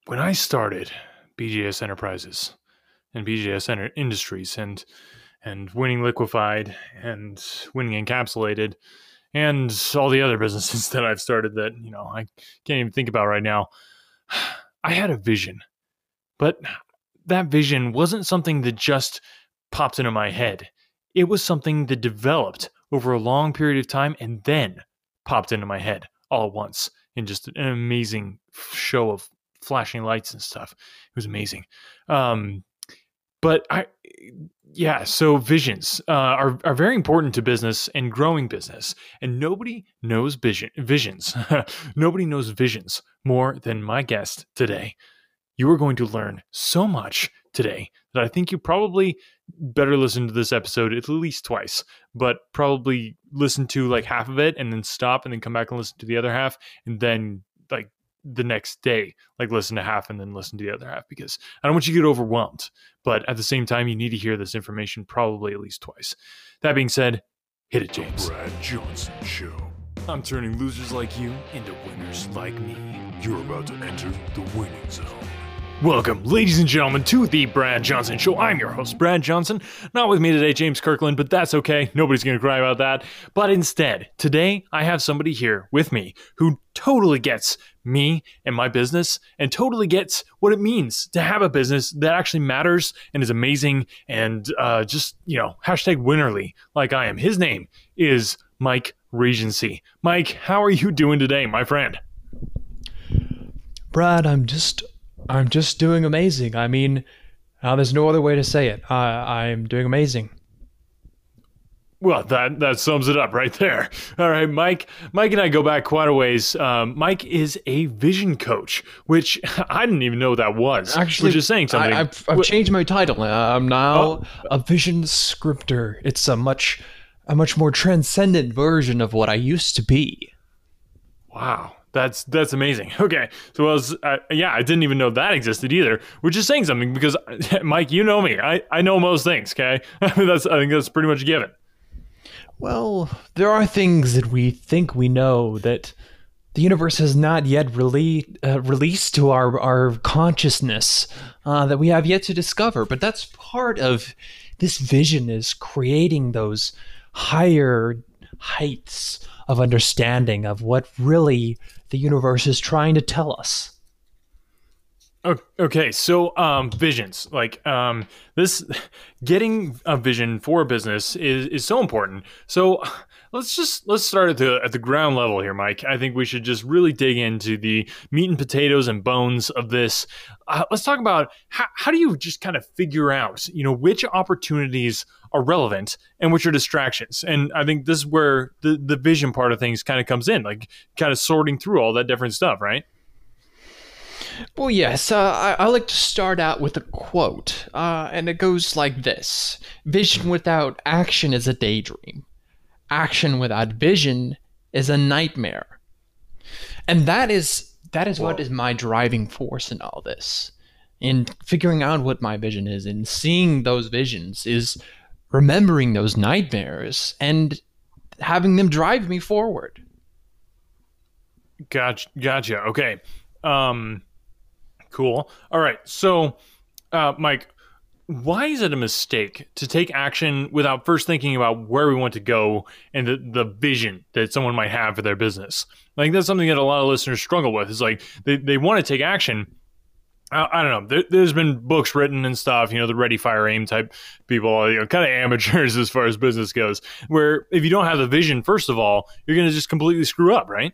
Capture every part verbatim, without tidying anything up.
when I started B J S Enterprises and B J S Enter- Industries and and Winning Liquefied and Winning Encapsulated and all the other businesses that I've started that, you know, I can't even think about right now, I had a vision. But that vision wasn't something that just popped into my head. It was something that developed over a long period of time and then popped into my head all at once in just an amazing show of flashing lights and stuff. It was amazing. Um, but I, yeah, so visions uh, are, are very important to business and growing business. And nobody knows vision, visions. Nobody knows visions more than my guest today. You are going to learn so much today that I think you probably better listen to this episode at least twice, but probably listen to like half of it and then stop and then come back and listen to the other half. And then like the next day, like listen to half and then listen to the other half, because I don't want you to get overwhelmed. But at the same time, you need to hear this information probably at least twice. That being said, hit it, James. Brad Johnson Show. I'm turning losers like you into winners like me. You're about to enter the winning zone. Welcome, ladies and gentlemen, to the Brad Johnson Show. I'm your host, Brad Johnson. Not with me today, James Kirkland, but that's okay. Nobody's going to cry about that. But instead, today, I have somebody here with me who totally gets me and my business and totally gets what it means to have a business that actually matters and is amazing and uh, just, you know, hashtag winnerly like I am. His name is Mike Regency. Mike, how are you doing today, my friend? Brad, I'm just... I'm just doing amazing. I mean, uh, there's no other way to say it. Uh, I'm doing amazing. Well, that that sums it up right there. All right, Mike. Mike and I go back quite a ways. Um, Mike is a vision coach, which I didn't even know what that was. Actually, which is saying something. I, I've, I've changed my title. Uh, I'm now Oh. a vision scripter. It's a much, a much more transcendent version of what I used to be. Wow. That's that's amazing. Okay, so I was, uh, yeah, I didn't even know that existed either, which is saying something because, Mike, you know me. I, I know most things, okay? I mean, that's I think that's pretty much a given. Well, there are things that we think we know that the universe has not yet rele- uh, released to our, our consciousness uh, that we have yet to discover. But that's part of this vision, is creating those higher heights of understanding of what really the universe is trying to tell us. Okay, so um, visions, like um, this, getting a vision for a business is, is so important. So let's just let's start at the at the ground level here, Mike. I think we should just really dig into the meat and potatoes and bones of this. Uh, let's talk about how, how do you just kind of figure out, you know, which opportunities are relevant and which are distractions. And I think this is where the the vision part of things kind of comes in, like kind of sorting through all that different stuff, right? Well, yes, uh, I, I like to start out with a quote, uh, and it goes like this. Vision without action is a daydream. Action without vision is a nightmare. And that is that is what is my driving force in all this. In figuring out what my vision is and seeing those visions is remembering those nightmares and having them drive me forward. Gotcha. Gotcha. Okay. Um, cool. All right. So, uh, Mike, why is it a mistake to take action without first thinking about where we want to go and the, the vision that someone might have for their business? Like, that's something that a lot of listeners struggle with. Is like they, they want to take action. I, I don't know. There, there's been books written and stuff, you know, the ready, fire, aim type people, you know, kind of amateurs as far as business goes, where if you don't have the vision, first of all, you're going to just completely screw up, right?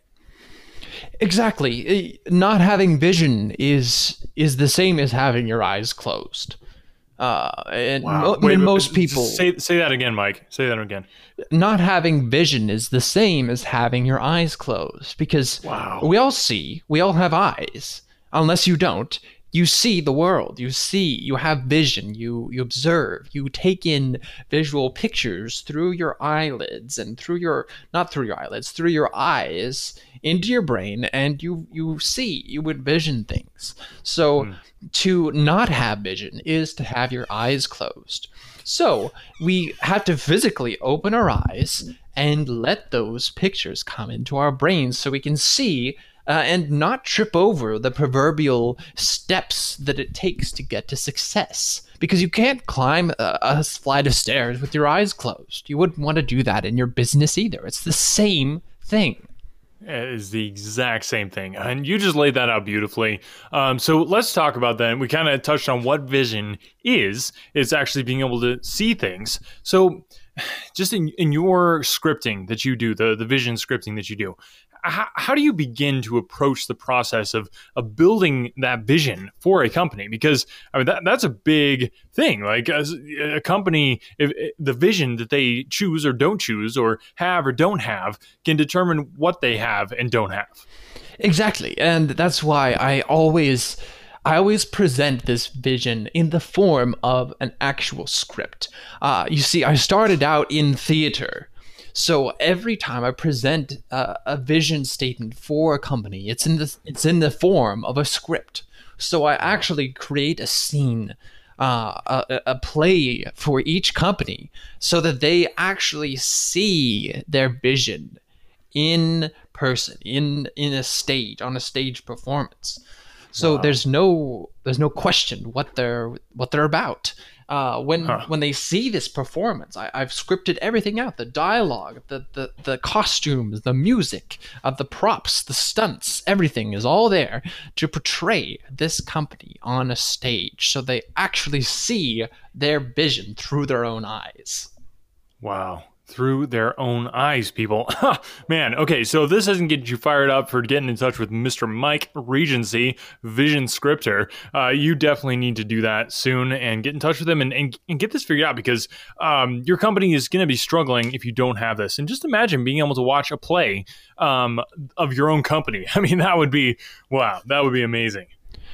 Exactly. Not having vision is is the same as having your eyes closed. Uh, and Wow. mo- Wait, and wait, most just people, say say that again, Mike. Say that again. not having vision is the same as having your eyes closed, because Wow. we all see, we all have eyes. Unless you don't, you see the world. You see, you have vision. You you observe. You take in visual pictures through your eyelids and through your not through your eyelids, through your eyes into your brain, and you you see, you envision things. So Hmm. to not have vision is to have your eyes closed. So we have to physically open our eyes and let those pictures come into our brains so we can see uh, and not trip over the proverbial steps that it takes to get to success. Because you can't climb a, a flight of stairs with your eyes closed. You wouldn't want to do that in your business either. It's the same thing. It is the exact same thing. And you just laid that out beautifully. Um, so let's talk about that. We kind of touched on what vision is. It's actually being able to see things. So just in, in your scripting that you do, the, the vision scripting that you do, how, how do you begin to approach the process of, of building that vision for a company? Because I mean, that, that's a big thing. Like as a company, if, if the vision that they choose or don't choose or have or don't have can determine what they have and don't have. Exactly. And that's why I always... I always present this vision in the form of an actual script. Uh, you see, I started out in theater. So every time I present uh, a vision statement for a company, it's in the, it's in the form of a script. So I actually create a scene, uh, a, a play for each company so that they actually see their vision in person, in, in a stage, on a stage performance. So wow. there's no there's no question what they're what they're about. Uh, when huh. when they see this performance, I, I've scripted everything out: the dialogue, the the, the costumes, the music, uh, the props, the stunts. Everything is all there to portray this company on a stage, so they actually see their vision through their own eyes. Wow. Through their own eyes, people. Man, okay, so if this doesn't get you fired up for getting in touch with Mister Mike Regency, Vision Scripter, uh, you definitely need to do that soon and get in touch with him and, and, and get this figured out, because um, your company is going to be struggling if you don't have this. And just imagine being able to watch a play um, of your own company. I mean, that would be, wow, that would be amazing.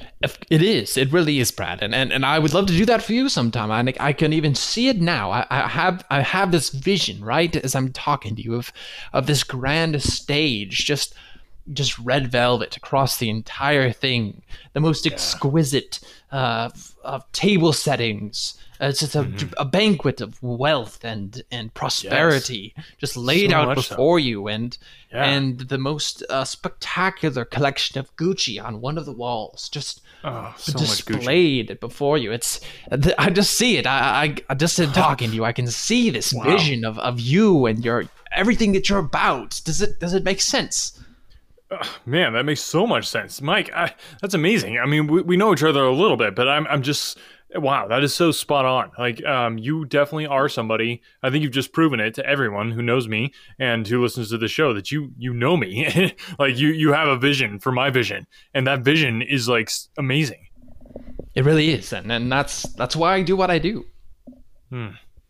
It is. It really is, Brad, and and, and I would love to do that for you sometime. I, I can even see it now. I, I have I have this vision right as I'm talking to you of of this grand stage, just just red velvet across the entire thing, the most yeah. exquisite uh, of table settings. It's just a, mm-hmm. a banquet of wealth and and prosperity, yes. just laid so out before so. you, and yeah. and the most uh, spectacular collection of Gucci on one of the walls, just oh, so displayed before you. It's I just see it. I I, I just in talking to you, I can see this wow. vision of, of you and your everything that you're about. Does it does it make sense? Uh, man, that makes so much sense, Mike. I, that's amazing. I mean, we, we know each other a little bit, but I'm I'm just. Wow, that is so spot on. Like, um, you definitely are somebody. I think you've just proven it to everyone who knows me and who listens to the show that you you know me. Like, you you have a vision for my vision, and that vision is like amazing. It really is, and and that's that's why I do what I do. Hmm.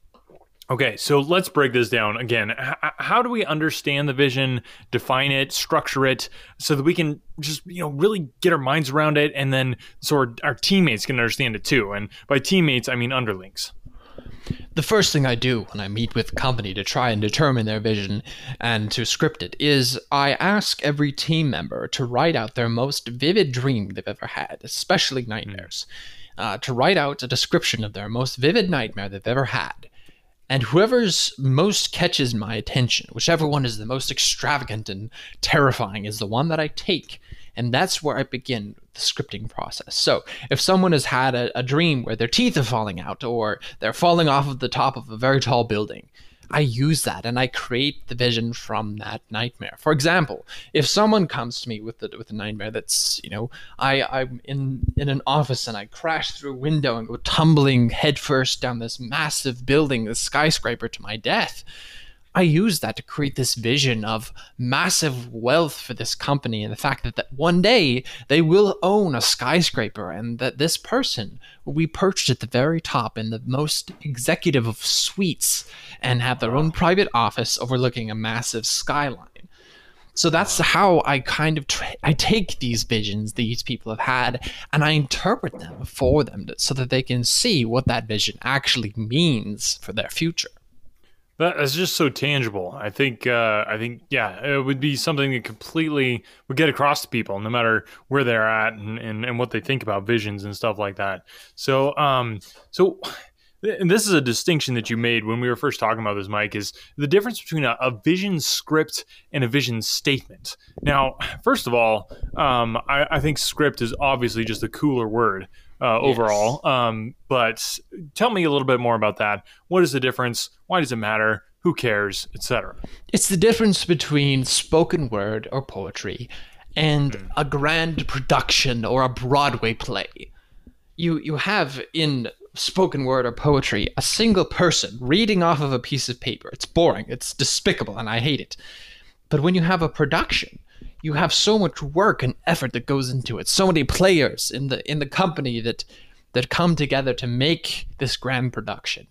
Okay, so let's break this down again. H- how do we understand the vision, define it, structure it, so that we can just, you know, really get our minds around it, and then so our, our teammates can understand it too. And by teammates, I mean underlings. The first thing I do when I meet with a company to try and determine their vision and to script it is I ask every team member to write out their most vivid dream they've ever had, especially nightmares, mm. uh, to write out a description of their most vivid nightmare they've ever had. And whoever's most catches my attention, whichever one is the most extravagant and terrifying, is the one that I take. And that's where I begin the scripting process. So if someone has had a, a dream where their teeth are falling out or they're falling off of the top of a very tall building, I use that and I create the vision from that nightmare. For example, if someone comes to me with the, with a nightmare that's, you know, I, I'm in, in an office and I crash through a window and go tumbling headfirst down this massive building, this skyscraper, to my death, I use that to create this vision of massive wealth for this company and the fact that, that one day they will own a skyscraper and that this person will be perched at the very top in the most executive of suites and have their own private office overlooking a massive skyline. So that's how I kind of tra- I take these visions these people have had and I interpret them for them to, so that they can see what that vision actually means for their future. That's just so tangible. I think, uh, I think, yeah, it would be something that completely would get across to people, no matter where they're at and, and, and what they think about visions and stuff like that. So, um, so and this is a distinction that you made when we were first talking about this, Mike, is the difference between a, a vision script and a vision statement. Now, first of all, um, I, I think script is obviously just a cooler word uh, Yes. overall. Um, but tell me a little bit more about that. What is the difference? Why does it matter? Who cares? et cetera. It's the difference between spoken word or poetry and Hmm. a grand production or a Broadway play. You you have in spoken word or poetry a single person reading off of a piece of paper. It's boring, it's despicable, and I hate it. But when you have a production, you have so much work and effort that goes into it. So many players in the in the company that that come together to make this grand production.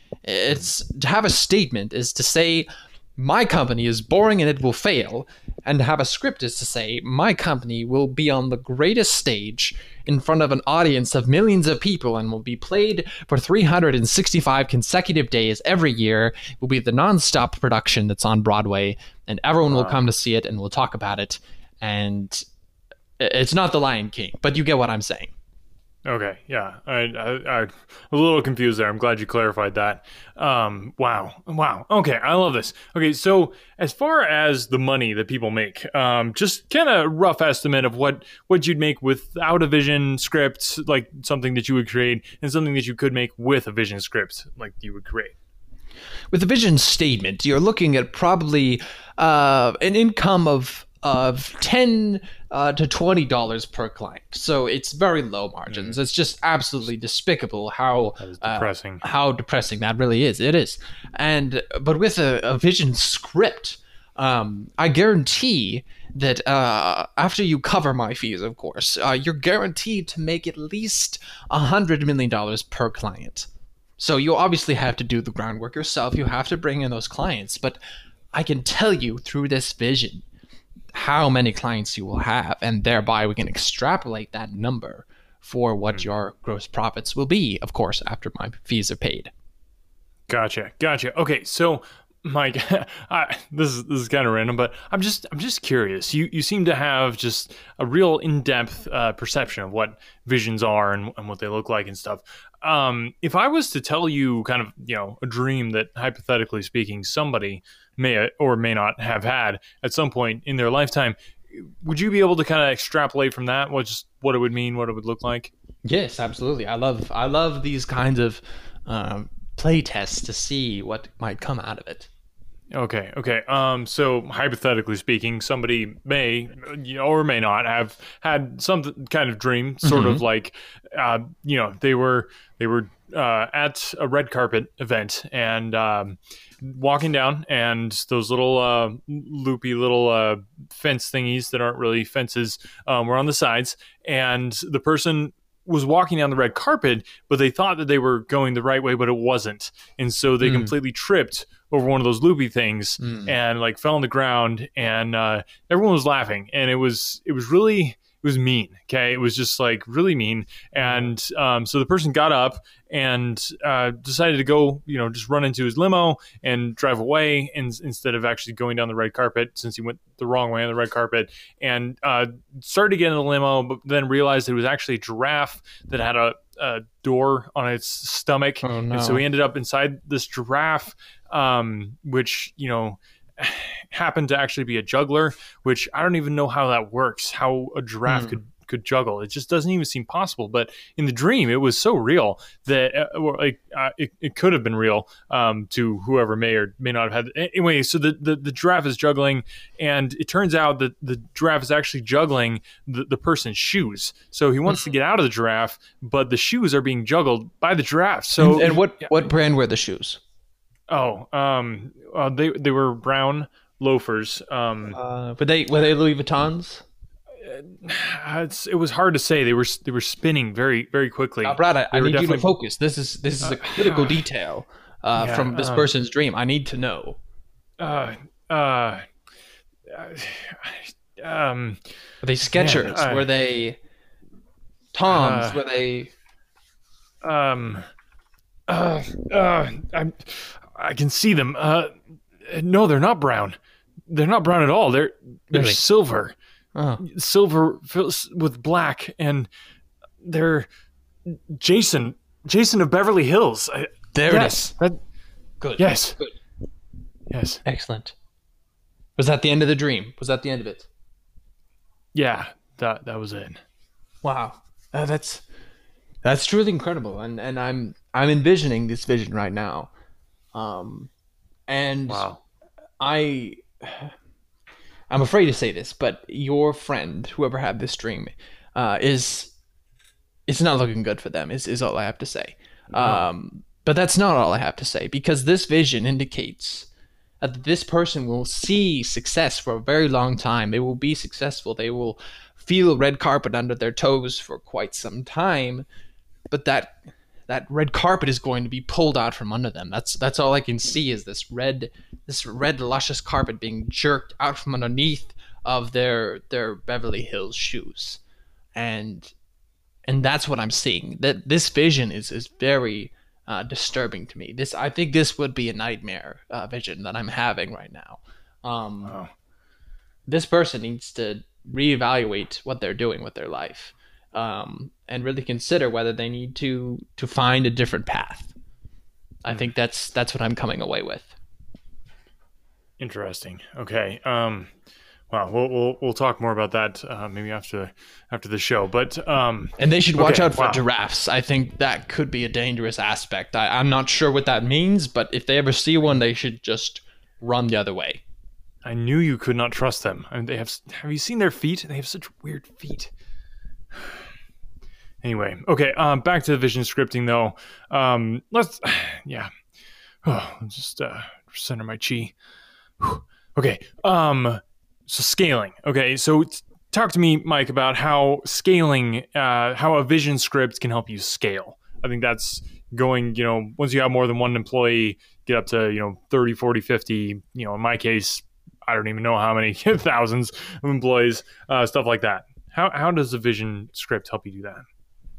It's to have a statement is to say my company is boring and it will fail, and to have a script is to say my company will be on the greatest stage in front of an audience of millions of people and will be played for three hundred sixty-five consecutive days every year. It will be the nonstop production that's on Broadway, and everyone will come to see it and we'll talk about it. And it's not The Lion King, but you get what I'm saying. Okay, yeah, I, I, I'm a little confused there. I'm glad you clarified that. Um, wow, wow. Okay, I love this. Okay, so as far as the money that people make, um, just kind of rough estimate of what what you'd make without a vision script, like something that you would create, and something that you could make with a vision script, like you would create. With a vision statement, you're looking at probably uh, an income of of ten uh, to twenty dollars per client. So it's very low margins. It's just absolutely despicable how That is uh, depressing. how depressing that really is. It is. And but with a, a vision script, um, I guarantee that uh, after you cover my fees, of course, uh, you're guaranteed to make at least a hundred million dollars per client. So you obviously have to do the groundwork yourself. You have to bring in those clients. But I can tell you through this vision how many clients you will have, and thereby we can extrapolate that number for what your gross profits will be, of course, after my fees are paid. Gotcha, gotcha. Okay, so Mike, I, this is this is kind of random, but I'm just I'm just curious. You you seem to have just a real in-depth uh, perception of what visions are and, and what they look like and stuff. Um, if I was to tell you kind of you know a dream that hypothetically speaking somebody may or may not have had at some point in their lifetime, would you be able to kind of extrapolate from that what just what it would mean, what it would look like? Yes, absolutely. I love I love these kinds of um, play tests to see what might come out of it. Okay, okay. Um, so hypothetically speaking, somebody may you know, or may not have had some kind of dream, sort Mhm. of like, uh, you know, they were they were uh, at a red carpet event and um, walking down, and those little uh, loopy little uh, fence thingies that aren't really fences um, were on the sides, and the person was walking down the red carpet, but they thought that they were going the right way, but it wasn't. And so they Mm. completely tripped over one of those loopy things Mm. and like fell on the ground, and uh, everyone was laughing. And it was, it was really, it was mean. Okay. It was just like really mean. And um, so the person got up and uh, decided to go, you know, just run into his limo and drive away, and instead of actually going down the red carpet, since he went the wrong way on the red carpet, and uh, started to get in the limo, but then realized it was actually a giraffe that had a, a door on its stomach. Oh, no. And so he ended up inside this giraffe, um, which, you know, happened to actually be a juggler, which I don't even know how that works, how a giraffe Hmm. could could juggle. It just doesn't even seem possible. But in the dream, it was so real that uh, well, like uh, it, it could have been real um, to whoever may or may not have had. Anyway, so the, the, the giraffe is juggling, and it turns out that the giraffe is actually juggling the, the person's shoes. So he wants to get out of the giraffe, but the shoes are being juggled by the giraffe. So and, and what what brand were the shoes? oh, um, uh, they they were brown loafers. Um, Uh, were they were they Louis Vuittons? it's, it was hard to say. They were they were spinning very very quickly. Uh, Brad, I, I They were need you to definitely- focus. This is this is a critical detail uh, Yeah, from this uh, person's dream. I need to know. Uh, uh, um, Were they Skechers? I- were they Toms? Uh, were they? um, uh, uh, I I can see them. Uh, no, they're not brown. They're not brown at all. They're they're Really? silver. Oh, Silver fills with black, and they're Jason, Jason of Beverly Hills. I, There yes, it is. that- Good. yes, Good. yes, Excellent. Was that the end of the dream? Was that the end of it? yeah. That that was it. Wow. Uh, that's that's truly incredible, and and I'm I'm envisioning this vision right now, um, and Wow. I I'm afraid to say this, but your friend, whoever had this dream, uh, is it's not looking good for them. Is is all I have to say. Um, but that's not all I have to say, because this vision indicates that this person will see success for a very long time. They will be successful. They will feel red carpet under their toes for quite some time, but that that red carpet is going to be pulled out from under them. That's that's all I can see is this red this red luscious carpet being jerked out from underneath of their their Beverly Hills shoes. And and that's what I'm seeing. That this vision is is very uh, disturbing to me. This I think this would be a nightmare uh, vision that I'm having right now. Um, Wow. This person needs to reevaluate what they're doing with their life, um, and really consider whether they need to to find a different path. I think that's that's what I'm coming away with. Interesting. Okay. Um, wow. We'll we'll we'll talk more about that uh, maybe after after the show. But um, And they should watch Okay, out for wow. giraffes. I think that could be a dangerous aspect. I, I'm not sure what that means, but if they ever see one, they should just run the other way. I knew you could not trust them. I mean, they have. Have you seen their feet? They have such weird feet. Anyway, okay. Um, back to the vision scripting though. Um, let's. Yeah. Oh, just uh, center my chi. Whew. Okay. Um, so scaling. Okay. So t- talk to me, Mike, about how scaling, uh, how a vision script can help you scale. I think that's going. You know, once you have more than one employee, get up to you know thirty, forty, fifty. You know, in my case, I don't even know how many thousands of employees, uh, stuff like that. How how does the vision script help you do that?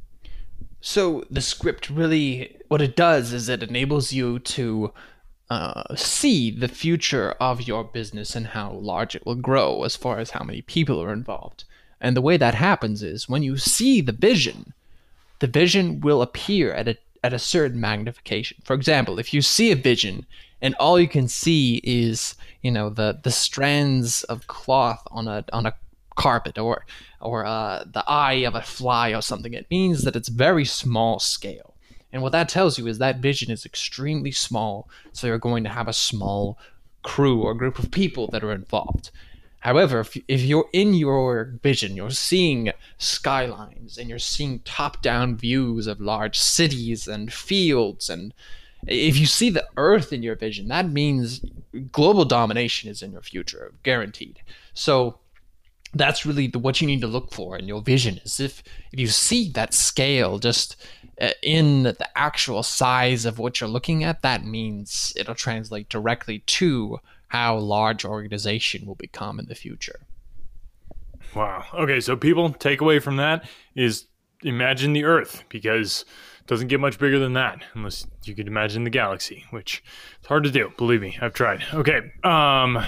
So the script really, what it does is it enables you to uh, see the future of your business and how large it will grow as far as how many people are involved. And the way that happens is when you see the vision, the vision will appear at a at a certain magnification. For example, if you see a vision and all you can see is, you know, the the strands of cloth on a on a carpet, or or uh, the eye of a fly or something, it means that it's very small scale. And what that tells you is that vision is extremely small, so you're going to have a small crew or group of people that are involved. However, if, if you're in your vision, you're seeing skylines and you're seeing top-down views of large cities and fields, and if you see the earth in your vision, that means global domination is in your future, guaranteed. So that's really the, what you need to look for in your vision, is if, if you see that scale just uh, in the actual size of what you're looking at, that means it'll translate directly to how large organization will become in the future. Wow. Okay, so people, take away from that is imagine the Earth, because it doesn't get much bigger than that unless you could imagine the galaxy, which it's hard to do. Believe me, I've tried. Okay, um,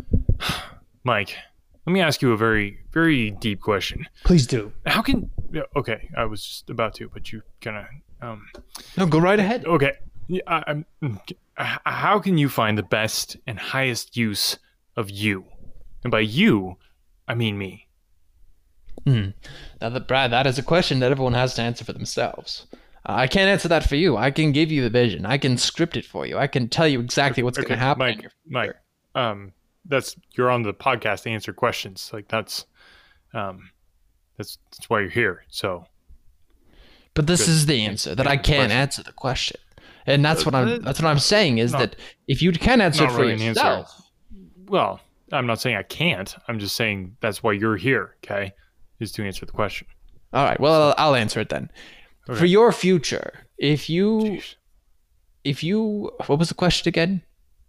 Mike, let me ask you a very, very deep question. Please do. How can? yeah, Okay, I was just about to, but you kind of. Um, No, go right ahead. okay, yeah, I, I'm. h- How can you find the best and highest use of you? And by you, I mean me. Hmm. Now, that, Brad, that is a question that everyone has to answer for themselves. Uh, I can't answer that for you. I can give you the vision. I can script it for you. I can tell you exactly what's going to happen. in Mike. your Mike. future. Um, that's you're on the podcast to answer questions. Like that's, um, that's that's why you're here. So But this Good. is the answer, that I Answer the can't question. answer the question. And that's what Uh, I'm that's what I'm saying is not- that if you can answer it not for really an answer. yourself, well, I'm not saying I can't. I'm just saying that's why you're here. Okay, is to answer the question. all right, well, I'll answer it then. Okay. For your future, if you Jeez. if you what was the question again?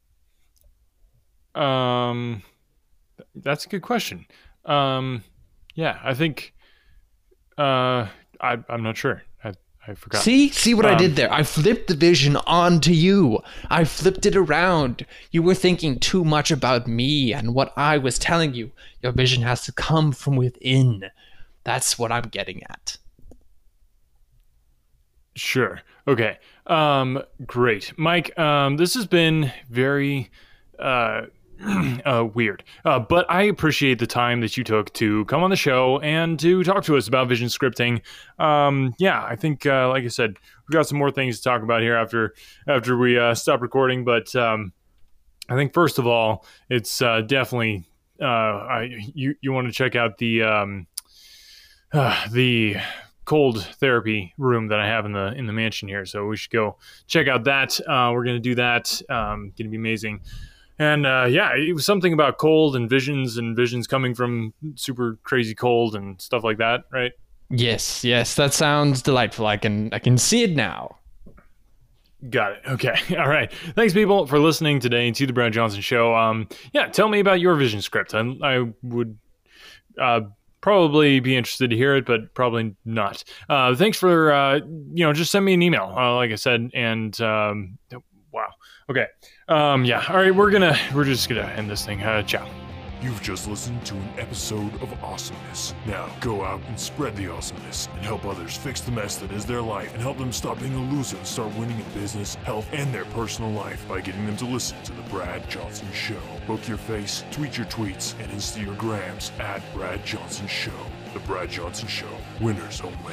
Um, that's a good question. Um, yeah, I think. Uh, I I'm not sure. I I forgot. See? See what I Um, did there? I flipped the vision onto you. I flipped it around. You were thinking too much about me and what I was telling you. Your vision has to come from within. That's what I'm getting at. Sure. Okay. Um, great. Mike, um, this has been very uh, uh, weird, uh, but I appreciate the time that you took to come on the show and to talk to us about vision scripting. Um, yeah, I think, uh, like I said, we've got some more things to talk about here after after we uh, stop recording, but um, I think first of all, it's uh, definitely uh, I, you you want to check out the um, uh, the cold therapy room that I have in the in the mansion here. So we should go check out that. Uh, we're gonna do that. Um, gonna be amazing. And uh, yeah, it was something about cold and visions and visions coming from super crazy cold and stuff like that, right? Yes, yes, that sounds delightful. I can I can see it now. Got it. Okay. All right. Thanks, people, for listening today to the Brad Johnson Show. Um, yeah, tell me about your vision script. I, I would uh, probably be interested to hear it, but probably not. Uh, thanks for, uh, you know, just send me an email, uh, like I said. And um, wow. Okay. Um, yeah. All right. We're gonna we're just gonna end this thing. Uh, ciao. You've just listened to an episode of Awesomeness. Now, go out and spread the awesomeness and help others fix the mess that is their life and help them stop being a loser and start winning in business, health, and their personal life by getting them to listen to The Brad Johnson Show. Book your face, tweet your tweets, and Insta your grams at Brad Johnson Show. The Brad Johnson Show. Winners only.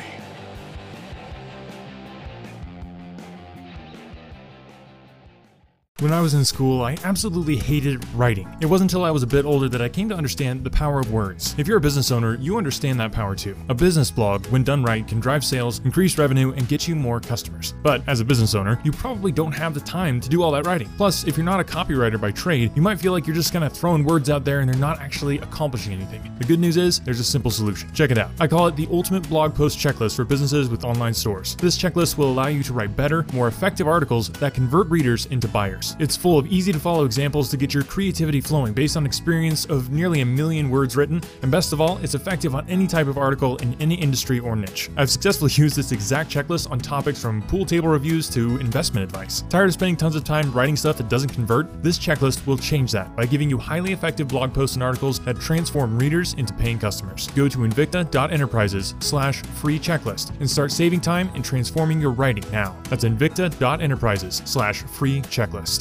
When I was in school, I absolutely hated writing. It wasn't until I was a bit older that I came to understand the power of words. If you're a business owner, you understand that power too. A business blog, when done right, can drive sales, increase revenue, and get you more customers. But as a business owner, you probably don't have the time to do all that writing. Plus, if you're not a copywriter by trade, you might feel like you're just kind of throwing words out there and they're not actually accomplishing anything. The good news is, there's a simple solution. Check it out. I call it the Ultimate Blog Post Checklist for businesses with online stores. This checklist will allow you to write better, more effective articles that convert readers into buyers. It's full of easy-to-follow examples to get your creativity flowing based on experience of nearly a million words written, and best of all, it's effective on any type of article in any industry or niche. I've successfully used this exact checklist on topics from pool table reviews to investment advice. Tired of spending tons of time writing stuff that doesn't convert? This checklist will change that by giving you highly effective blog posts and articles that transform readers into paying customers. Go to invicta dot enterprises slash free checklist and start saving time and transforming your writing now. That's invicta dot enterprises slash free checklist.